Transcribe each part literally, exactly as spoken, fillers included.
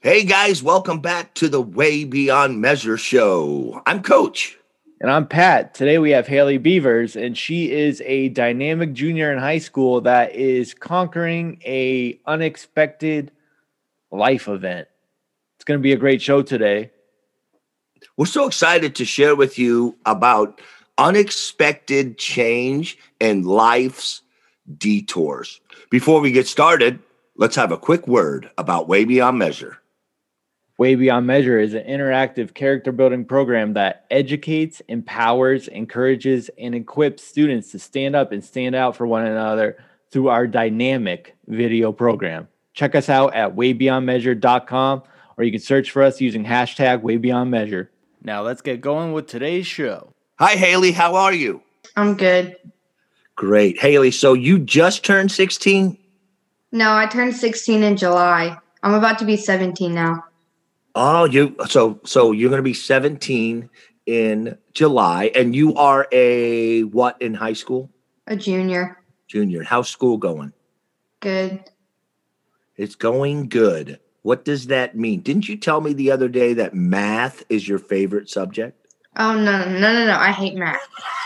Hey guys, welcome back to the Way Beyond Measure show. I'm Coach. And I'm Pat. Today we have Haley Beavers, and she is a dynamic junior in high school that is conquering a unexpected life event. It's going to be a great show today. We're so excited to share with you about unexpected change in life's detours. Before we get started, let's have a quick word about Way Beyond Measure. Way Beyond Measure is an interactive character building program that educates, empowers, encourages, and equips students to stand up and stand out for one another through our dynamic video program. Check us out at way beyond measure dot com, or you can search for us using hashtag WayBeyondMeasure. Now let's get going with today's show. Hi, Haley. How are you? I'm good. Great. Haley, so you just turned sixteen? No, I turned sixteen in July. I'm about to be seventeen now. Oh, you so so you're going to be seventeen in July, and you are a what in high school? A junior. Junior. How's school going? Good. It's going good. What does that mean? Didn't you tell me the other day that math is your favorite subject? Oh, no, no, no, no, no. I hate math.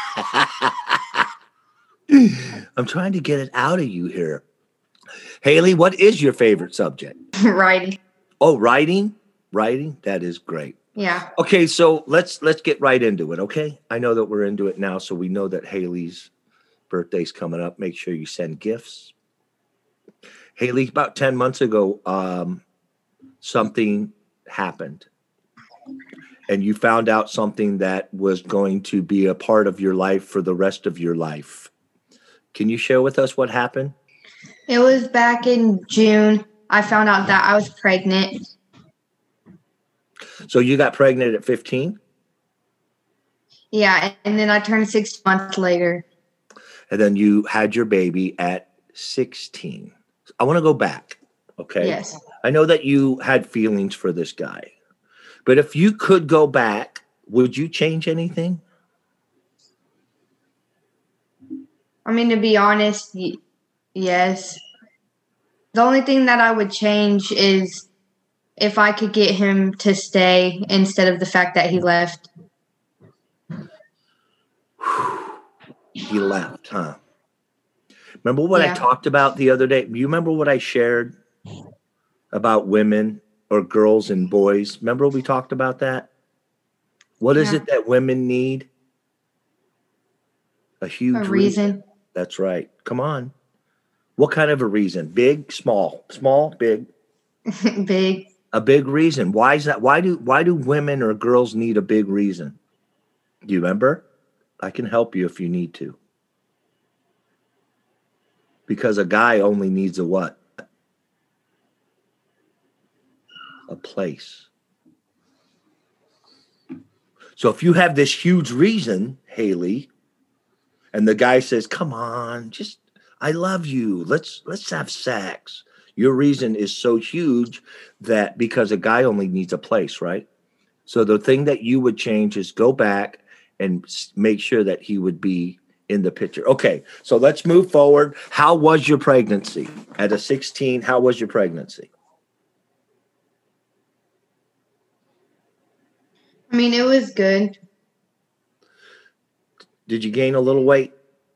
I'm trying to get it out of you here. Haley, what is your favorite subject? Writing. Oh, writing? Writing? That is great. Yeah. Okay, so let's let's get right into it, okay? I know that we're into it now, so we know that Haley's birthday's coming up. Make sure you send gifts. Haley, about ten months ago, um, something happened. And you found out something that was going to be a part of your life for the rest of your life. Can you share with us what happened? It was back in June. I found out that I was pregnant. So you got pregnant at fifteen? Yeah, and then I turned six months later. And then you had your baby at sixteen. I want to go back, okay? Yes. I know that you had feelings for this guy. But if you could go back, would you change anything? I mean, to be honest, y- yes. The only thing that I would change is if I could get him to stay instead of the fact that he left. He left, huh? Remember what Yeah. I talked about the other day? You remember what I shared about women or girls and boys? Remember we talked about that? What is Yeah. it that women need? A huge A reason. reason. That's right. Come on. What kind of a reason? Big, small, small, big? Big. A big reason. Why is that? Why do why do women or girls need a big reason? Do you remember? I can help you if you need to. Because a guy only needs a what? A place. So if you have this huge reason, Haley, and the guy says, "Come on, just I love you. Let's let's have sex." Your reason is so huge that because a guy only needs a place, right? So the thing that you would change is go back and s- make sure that he would be in the picture. Okay, so let's move forward. How was your pregnancy? At a sixteen, how was your pregnancy? I mean, it was good. Did you gain a little weight?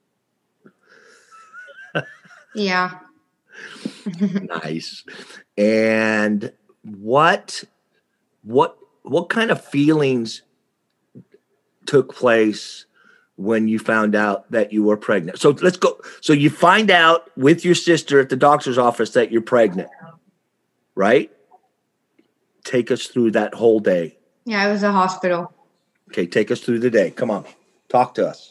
Yeah. Nice. And what what what kind of feelings took place when you found out that you were pregnant? So let's go. So you find out with your sister at the doctor's office that you're pregnant, right? Take us through that whole day. Yeah, it was a hospital. Okay, take us through the day. Come on. Talk to us.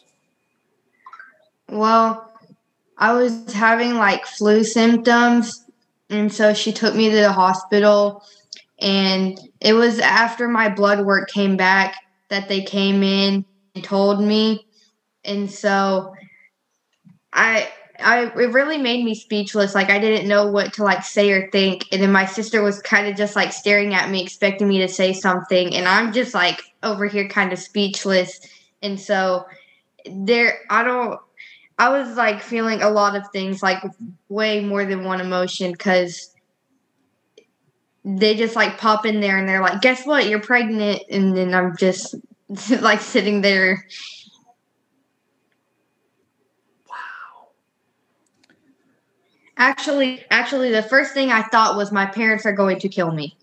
Well, I was having like flu symptoms, and so she took me to the hospital, and it was after my blood work came back that they came in and told me. And so I I it really made me speechless. Like I didn't know what to like say or think. And then my sister was kind of just like staring at me, expecting me to say something, and I'm just like over here kind of speechless. And so there I don't I was like feeling a lot of things, like way more than one emotion, because they just like pop in there and they're like, guess what? You're pregnant. And then I'm just like sitting there. Wow. Actually, actually, the first thing I thought was my parents are going to kill me.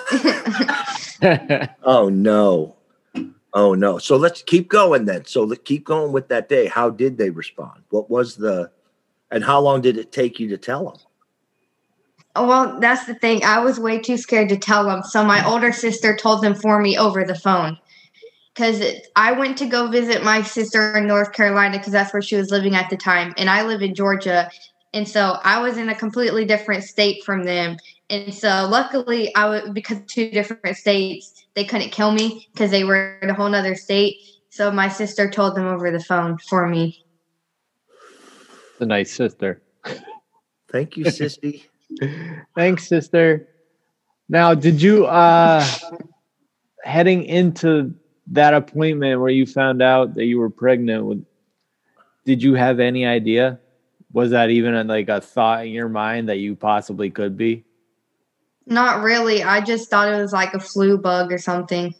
Oh, no. Oh, no. So let's keep going then. So let's keep going with that day. How did they respond? What was the, and how long did it take you to tell them? Well, that's the thing. I was way too scared to tell them. So my older sister told them for me over the phone. Because I went to go visit my sister in North Carolina because that's where she was living at the time. And I live in Georgia. And so I was in a completely different state from them. And so luckily, I was, because two different states, they couldn't kill me because they were in a whole other state. So my sister told them over the phone for me. A nice sister. Thank you, sissy. Thanks, sister. Now, did you, uh, heading into that appointment where you found out that you were pregnant, with, did you have any idea? Was that even a, like a thought in your mind that you possibly could be? Not really. I just thought it was like a flu bug or something.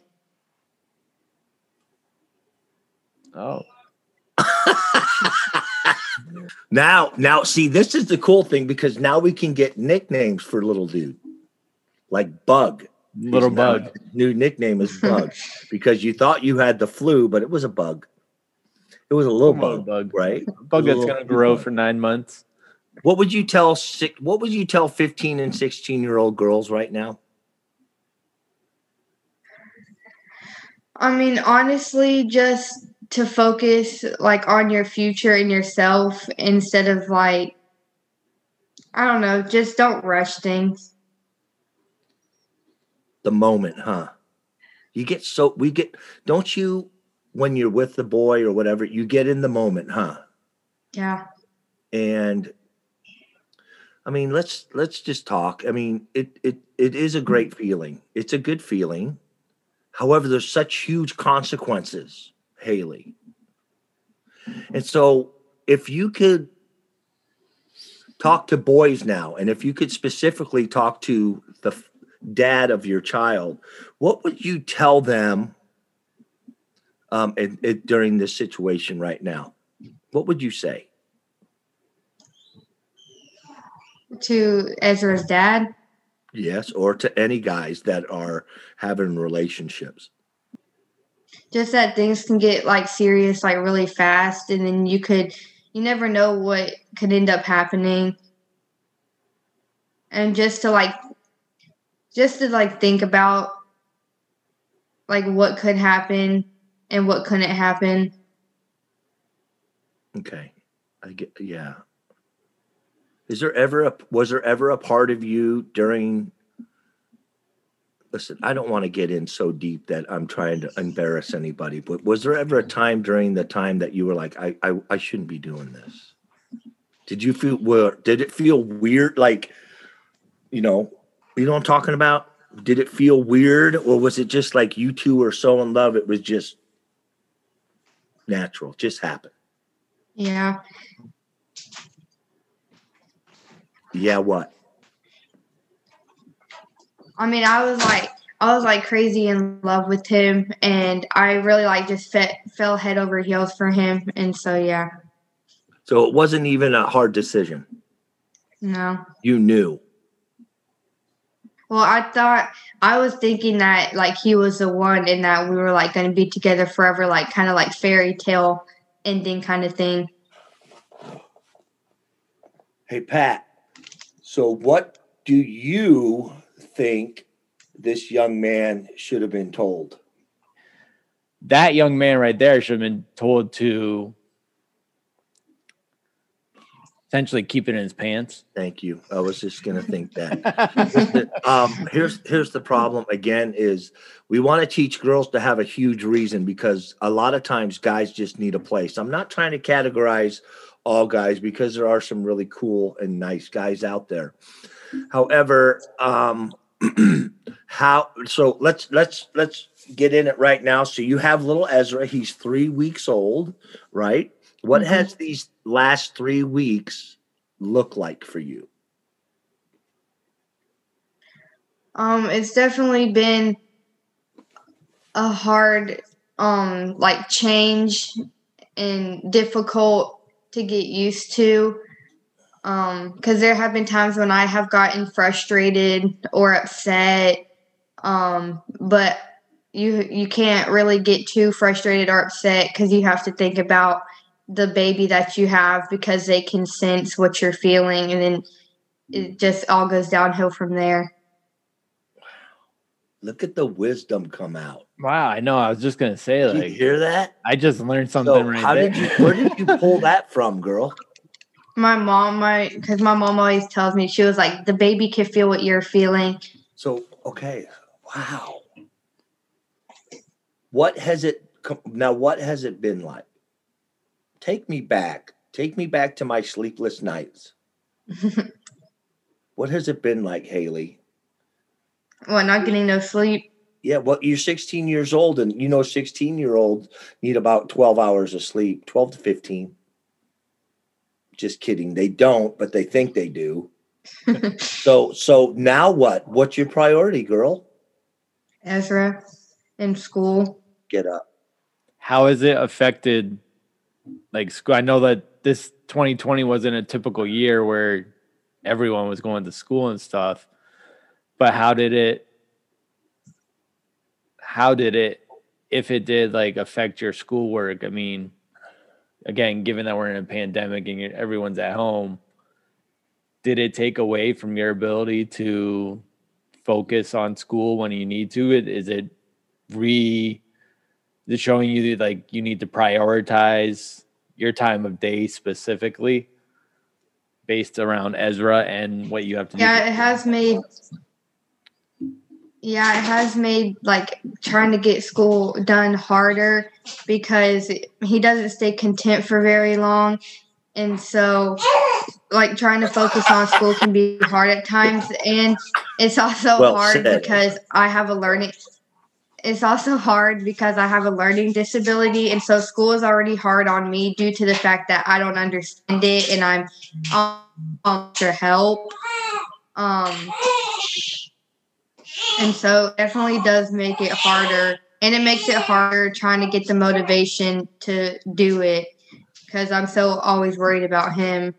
Oh. Now, now, see, this is the cool thing because now we can get nicknames for little dude, like Bug. Little His Bug. now- new nickname is Bug because you thought you had the flu, but it was a bug. It was a little Come on, bug, bug. right? A bug It was that's a going to little grow bug. for nine months. What would you tell six, What would you tell fifteen and sixteen year old girls right now? I mean, honestly, just to focus like on your future and yourself instead of like, I don't know, just don't rush things. The moment, huh? You get so we get. Don't you? When you're with the boy or whatever, you get in the moment, huh? Yeah. And I mean, let's let's just talk. I mean, it it it is a great feeling. It's a good feeling. However, there's such huge consequences, Haley. And so if you could talk to boys now, and if you could specifically talk to the f- dad of your child, what would you tell them um, it, it, during this situation right now? What would you say? To Ezra's dad. Yes, or to any guys that are having relationships. Just that things can get like serious like really fast, and then you could you never know what could end up happening. And just to like just to like think about like what could happen and what couldn't happen. Okay. I get yeah. Is there ever a was there ever a part of you during listen, I don't want to get in so deep that I'm trying to embarrass anybody, but was there ever a time during the time that you were like, I I, I shouldn't be doing this? Did you feel well, did it feel weird? Like, you know, you know what I'm talking about? Did it feel weird, or was it just like you two were so in love it was just natural, just happened? Yeah. Yeah, what? I mean, I was like, I was like crazy in love with him, and I really like just fe- fell head over heels for him, and so yeah. So it wasn't even a hard decision. No. You knew. Well, I thought I was thinking that like he was the one, and that we were like going to be together forever, like kind of like fairy tale ending kind of thing. Hey, Pat. So what do you think this young man should have been told? That young man right there should have been told to essentially keep it in his pants. Thank you. I was just going to think that. um, here's here's the problem again is we want to teach girls to have a huge reason because a lot of times guys just need a place. I'm not trying to categorize all guys because there are some really cool and nice guys out there. However, um, how so let's let's let's get in it right now. So you have little Ezra, he's three weeks old, right? What mm-hmm. has these last three weeks look like for you? Um, it's definitely been a hard, um, like change and difficult to get used to. Um, because there have been times when I have gotten frustrated or upset. Um, but you you can't really get too frustrated or upset because you have to think about the baby that you have because they can sense what you're feeling, and then it just all goes downhill from there. Look at the wisdom come out. Wow, I know. I was just gonna say, Did like, you hear that? I just learned something So right how there. did you? Where did you pull that from, girl? My mom, my because my mom always tells me, she was like, the baby can feel what you're feeling. So okay, wow. What has it now? What has it been like? Take me back. Take me back to my sleepless nights. What has it been like, Haley? Well, not getting no sleep. Yeah, well, you're sixteen years old, and you know sixteen-year-olds need about twelve hours of sleep, twelve to fifteen. Just kidding. They don't, but they think they do. so so now what? What's your priority, girl? Ezra in school. Get up. How has it affected, like, school? I know that this twenty twenty wasn't a typical year where everyone was going to school and stuff, but how did it, how did it, if it did, like, affect your schoolwork? I mean, again, given that we're in a pandemic and everyone's at home, did it take away from your ability to focus on school when you need to? It is it re is it showing you that, like, you need to prioritize your time of day specifically based around Ezra and what you have to do? Yeah, it has made. Yeah, it has made like trying to get school done harder because he doesn't stay content for very long. And so like trying to focus on school can be hard at times. And it's also Well hard said. because I have a learning it's also hard because I have a learning disability. And so school is already hard on me due to the fact that I don't understand it and I'm on for help. Um And so it definitely does make it harder. And it makes it harder trying to get the motivation to do it because I'm so always worried about him.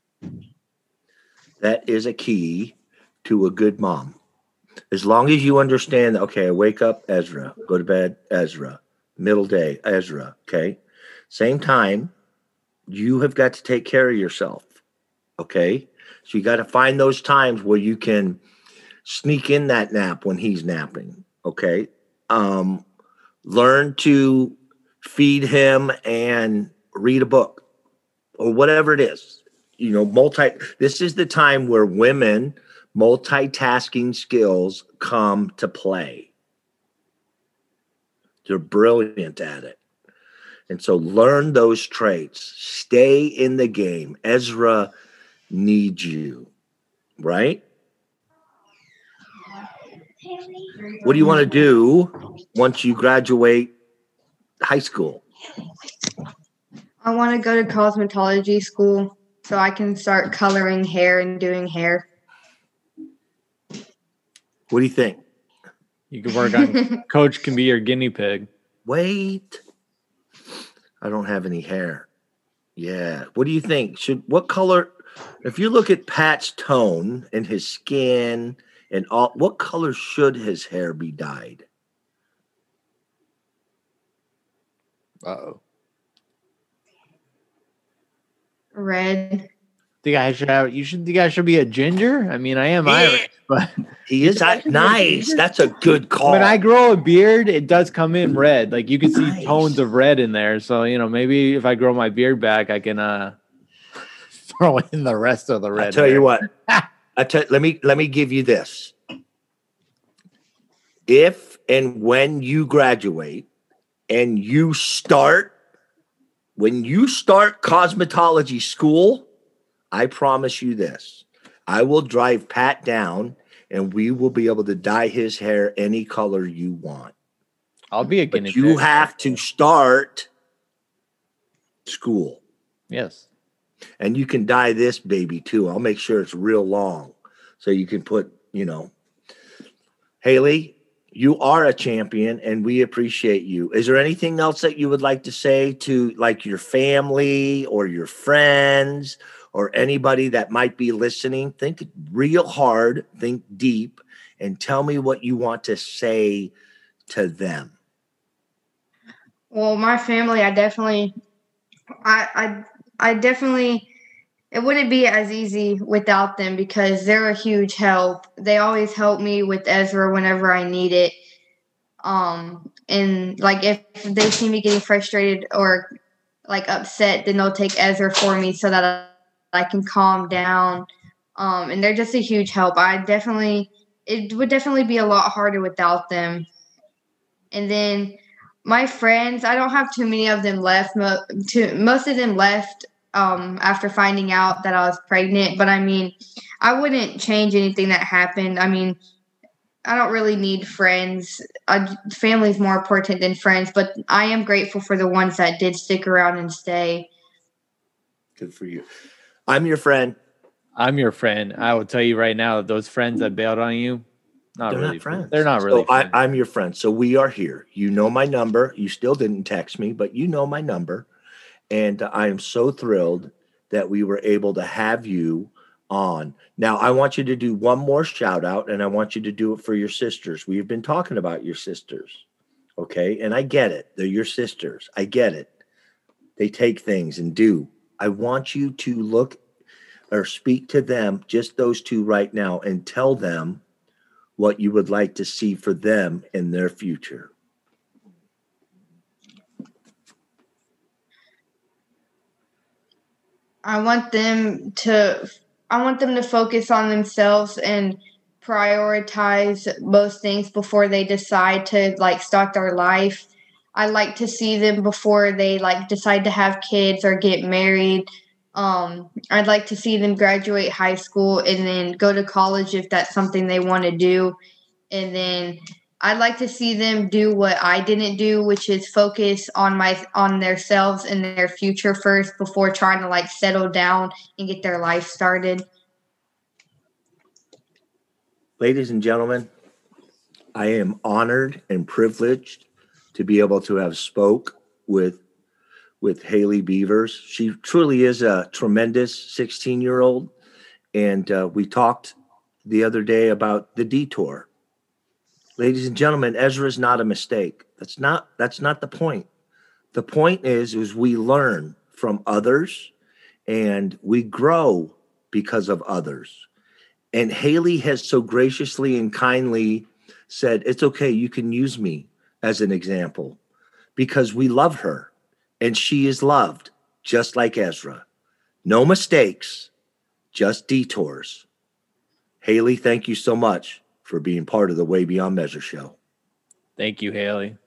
That is a key to a good mom. As long as you understand, okay, I wake up, Ezra, go to bed, Ezra, middle day, Ezra, okay? Same time, you have got to take care of yourself, okay? So you got to find those times where you can sneak in that nap when he's napping, okay? Um, learn to feed him and read a book or whatever it is. You know, multi. This is the time where women multitasking skills come to play. They're brilliant at it. And so learn those traits. Stay in the game. Ezra needs you, right? What do you want to do once you graduate high school? I want to go to cosmetology school so I can start coloring hair and doing hair. What do you think? You can work on Coach can be your guinea pig. Wait. I don't have any hair. Yeah. What do you think? Should what color? If you look at Pat's tone and his skin and all, what color should his hair be dyed? Uh-oh. Red. Think I should have you should think I should be a ginger? I mean, I am Yeah. Irish, but He is I should be a nice. ginger? That's a good call. when I grow a beard, it does come in red. Like you can see Nice. tones of red in there. So, you know, maybe if I grow my beard back, I can uh throw in the rest of the red. I tell hair. you what. I tell let me let me give you this. If and when you graduate and you start when you start cosmetology school, I promise you this. I will drive Pat down and we will be able to dye his hair any color you want. I'll be a guinea But you pig. have to start school. Yes. And you can dye this baby too. I'll make sure it's real long so you can put, you know, Haley, you are a champion and we appreciate you. Is there anything else that you would like to say to like your family or your friends or anybody that might be listening? Think real hard, think deep, and tell me what you want to say to them. Well, my family, I definitely, I, I, I definitely, it wouldn't be as easy without them because they're a huge help. They always help me with Ezra whenever I need it. Um, and like if they see me getting frustrated or like upset, then they'll take Ezra for me so that I can calm down. Um, and they're just a huge help. I definitely, it would definitely be a lot harder without them. And then my friends, I don't have too many of them left. Mo- to, most of them left um, after finding out that I was pregnant. But I mean, I wouldn't change anything that happened. I mean, I don't really need friends. I, family is more important than friends, but I am grateful for the ones that did stick around and stay. Good for you. I'm your friend. I'm your friend. I will tell you right now, those friends that bailed on you, not They're really not friends. They're not really so I, friends. I'm your friend. So we are here. You know my number. You still didn't text me, but you know my number. And I am so thrilled that we were able to have you on. Now, I want you to do one more shout out, and I want you to do it for your sisters. We've been talking about your sisters. Okay. And I get it. They're your sisters. I get it. They take things and do. I want you to look or speak to them, just those two right now, and tell them what you would like to see for them in their future. I want them to I want them to focus on themselves and prioritize most things before they decide to like start their life. I like to see them before they like decide to have kids or get married. Um, I'd like to see them graduate high school and then go to college if that's something they want to do. And then I'd like to see them do what I didn't do, which is focus on my on themselves and their future first before trying to like settle down and get their life started. Ladies and gentlemen, I am honored and privileged to be able to have spoke with with Haley Beavers. She truly is a tremendous sixteen-year-old, and uh, we talked the other day about the detour. Ladies and gentlemen, Ezra is not a mistake. That's not that's not the point. The point is, is we learn from others and we grow because of others. And Haley has so graciously and kindly said, it's okay, you can use me as an example because we love her and she is loved just like Ezra. No mistakes, just detours. Haley, thank you so much for being part of the Way Beyond Measure show. Thank you, Haley.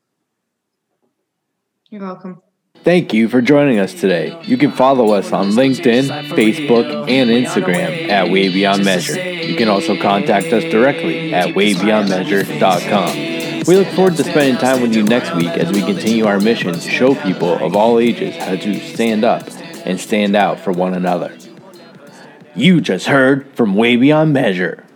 You're welcome. Thank you for joining us today. You can follow us on LinkedIn, Facebook, and Instagram at Way Beyond Measure. You can also contact us directly at way beyond measure dot com. We look forward to spending time with you next week as we continue our mission to show people of all ages how to stand up and stand out for one another. You just heard from Way Beyond Measure.